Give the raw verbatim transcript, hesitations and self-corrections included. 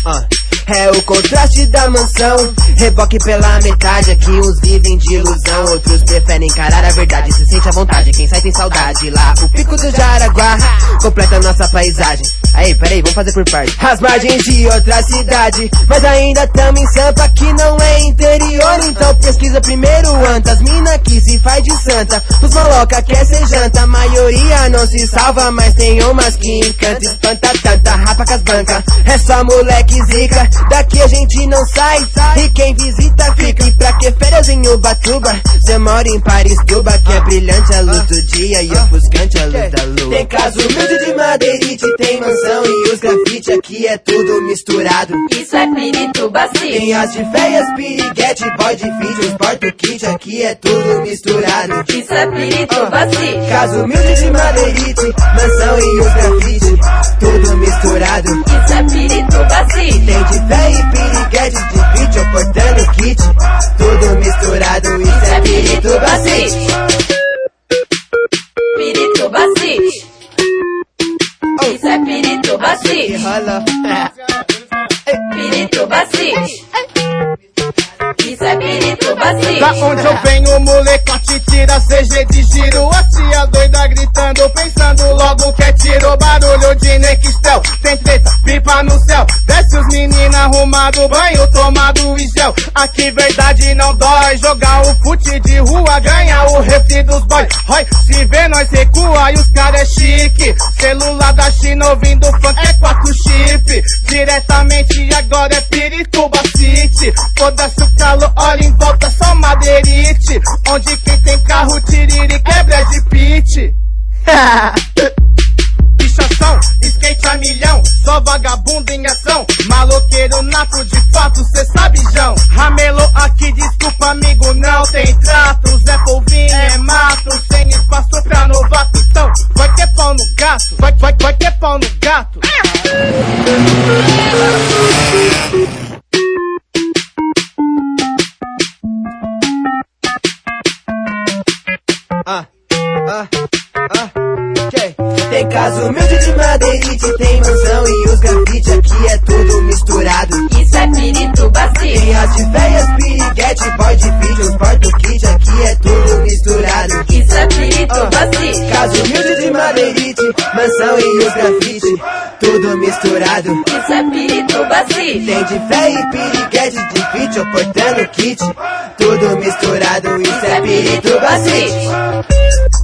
Uh. É o contraste da mansão, reboque pela metade. Aqui uns vivem de ilusão, outros preferem encarar a verdade. Se sente à vontade, quem sai tem saudade. Lá o pico do Jaraguá completa nossa paisagem. Aí, peraí, vamos fazer por parte. As margens de outra cidade, mas ainda tamo em Sampa, que não é interior. Então pesquisa primeiro antas, mina que se faz de santa. Os maloca quer ser janta, a maioria não se salva, mas tem umas que encanta. Espanta tanta, rapa com as bancas, é só moleque zica. Daqui a gente não sai, e quem visita fica. E pra que férias em Ubatuba? Cê mora em Paristuba, que é brilhante a luz do dia e ofuscante a luz da lua. Tem casa humilde de madeirite, tem mansão e os grafite, aqui é tudo misturado. Isso é Pirituba City. Tem as de feias, piriguete, boy de vídeo, os porto-kit, aqui é tudo misturado. Isso é Pirituba City. Casa humilde de madeirite, mansão e os grafite, tudo misturado. Isso é Pirituba City. Tem de fé e piriguete, de vídeo, portando kit, tudo misturado. Isso é Pirituba City. Pirituba City. Isso é Pirituba City. Pirituba City. Isso é Pirituba City. Da onde eu venho, molecote tira C G de giro. A tia doida gritando, pensando logo que é tiro. Barulho de Nextel, tem treta, pipa no céu. Desce os meninos arrumado, banho tomado e gel. Aqui verdade não dói, jogar o fute de rua, ganha o refri dos boys. Roy, se vê nós recua e os cara é chique. Celular da China ouvindo funk é quatro chip. Diretamente agora é Pirituba City. Foda-se o calor, olha em volta só madeirite. Onde quem tem carro tiriri quebra de pit. Bichação, skate a milhão, só vagabundo em ação. Maloqueiro nato de fato, cê sabe Jão. Ramelô aqui, desculpa amigo, não tem trato. Zé Polvinho é mato, sem espaço pra novato. Então, vai ter pau no gato, vai, vai, vai ter pau no gato. Ah, ah, ah, okay. Tem casa humilde de madeirite, tem mansão e os grafite, aqui é tudo misturado. Isso é Pirituba City. Tem as de feias, piriguete, boy de vídeo, os porto-kit, aqui é tudo misturado. Isso é Pirituba City. Casa humilde de madeirite, mansão e os grafite, tudo misturado. Isso é Pirituba City. Tem de fé e piriguete, de vídeo, portando kit, tudo misturado. Isso é Pirituba City.